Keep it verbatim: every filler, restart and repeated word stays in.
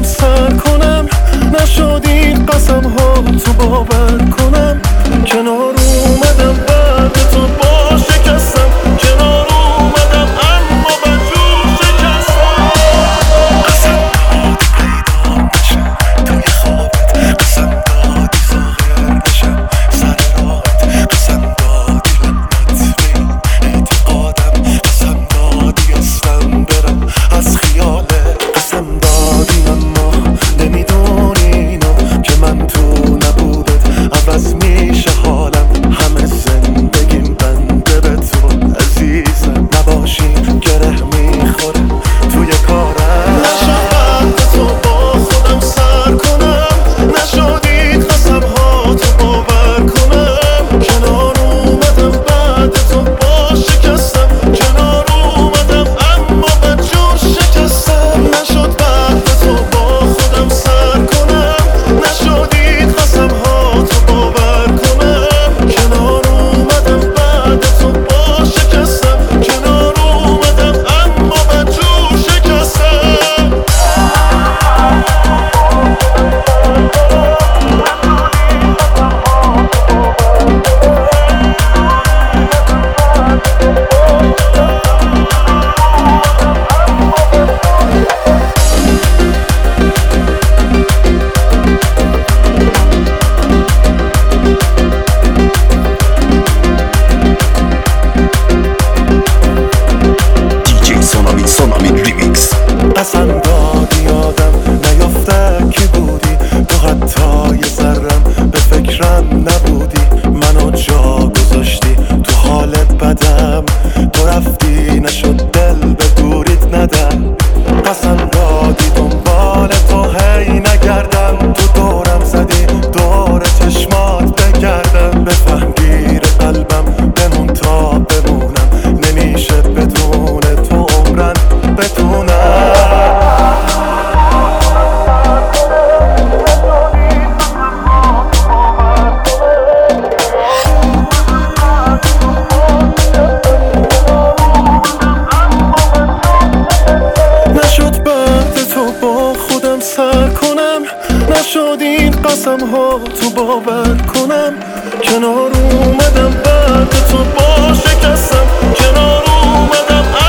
سر کنم، نشد این قسم ها تو باور کنم. کنار اومدم بعد تو با شکستم، کنار اومدم اما بدجور شکستم. قسم دادی پیدام نشم توی خوابت، قسم دادی ظاهر نشم سر راحت، قسم دادی لعنت به این اعتقادم، قسم دادی اصلا برم از خیالت، قسم دادی اما نمیدونی اینو که من تو نبودت عوض میشه حالم. همه زندگیم بنده به تو عزیزم، نباشی گره میخوره توی کارم. نشد بعد تو با خودم سر کنم، نشدید قسم ها تو باور کنم. کنار اومدم بعد تو با شکستم، کنار اومدم اما بدجور شکستم. نشد بعد تو با خودم سر کنم، نشدید قسم ها تو باور کنم. کنار اومدم بعد تو با شکستم، کنار اومدم اما بدجور شکستم. دیجی سونامی سونامی ریمیکس. قسم دادی آدم نیافته کی بودی، تو حتی یه ذرم به فکرم نبودی. منو جا گذاشتی تو حالت بدم، تو رفتی نشد دل به دوریت ندم. قسم دادی دنبال تو هی نگردم، تو دورم زدی دور چشمات بگردم. بفهم گیر قلبم بمون تا بمونم، نمیشه بدون تو عمرن بتونم. نشد بعد تو با خودم سر کنم، نشد این قسم ها تو باور کنم. کنار اومدم بعد تو با شکستم، کنار اومدم